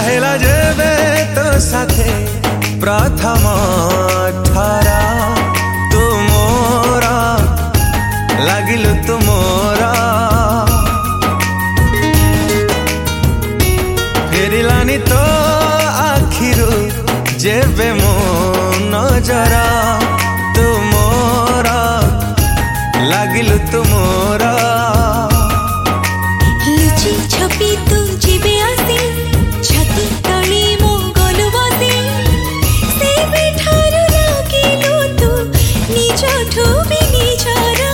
ହେଲା ଯେବେ ତୋ ସାଥେ ପ୍ରଥମ ଥର ତୁ ମୋର ଲାଗିଲୁ ତୁ ମୋର ଫେରିଲାନି ତୋ ଆଖିରୁ ଯେବେ ମୋ ନଜର ତୁ ମୋର ଲାଗିଲୁ ତୁ ମୋର लुचि छपी तू जीवे आसी छाती तली मो गलु बसी से बेठारु लागिलु तू निज ठुबी निजरा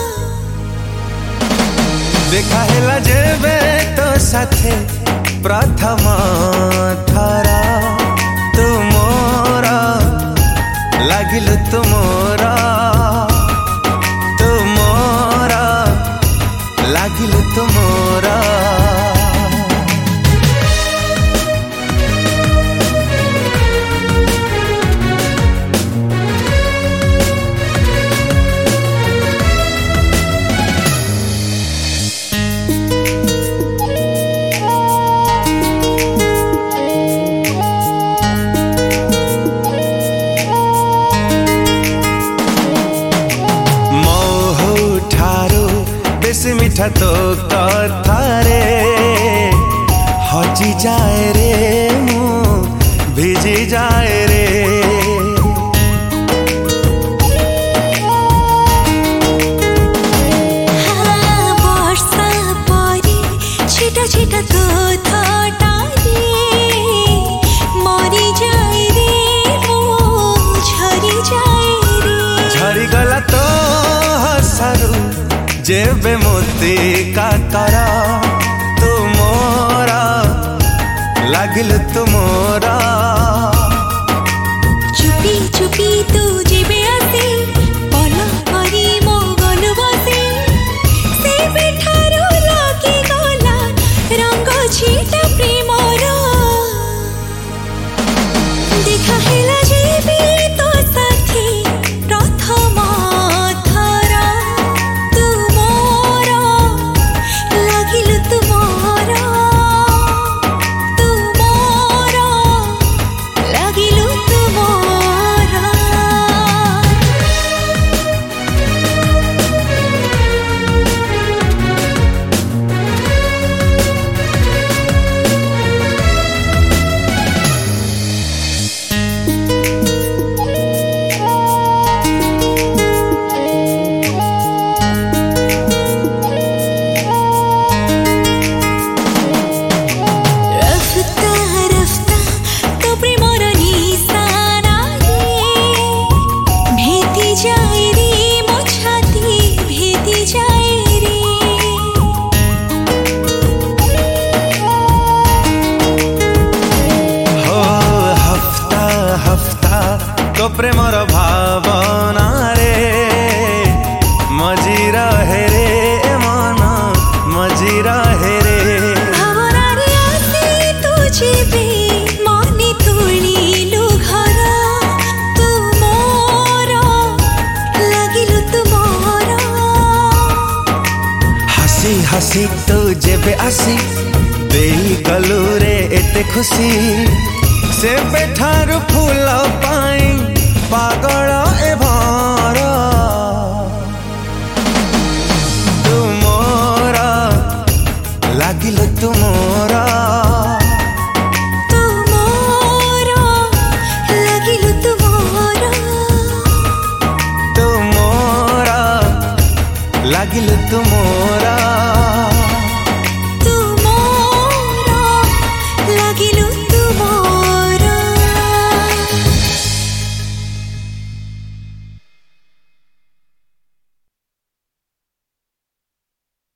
देखा हेला जेबे तो साथे प्रथम थर तू मोर लागिलु तू मोर लागिलु तू मोर बेसी मीठा तो कथा रे हजी जाए रे मु भिजी जाए रे वर्षा परी छिटा छिटा तो थटा रे मरी जाए रे मु झरी जाए रे झरी गला तो हसारू जेबे मोती का करा तू मोरा लागिलु तू मोरा चुपी चुपी तू जेबे आसी पल करी मो गलु बसी से बेठारु लागी गला रंग छीटा प्रेमर देखा हेला जेबे तो साथी प्रथम तो प्रेमर भावना रे मजी रहे रे मन मजी रहे रे भावना रे आसी तू जीवे मनी तुलिलु घर तू मोर लागिलु तू मोर हसी हसी तू जेबे आसी देई गलु रे एते खुशी से बेठारू फूल पाई पागल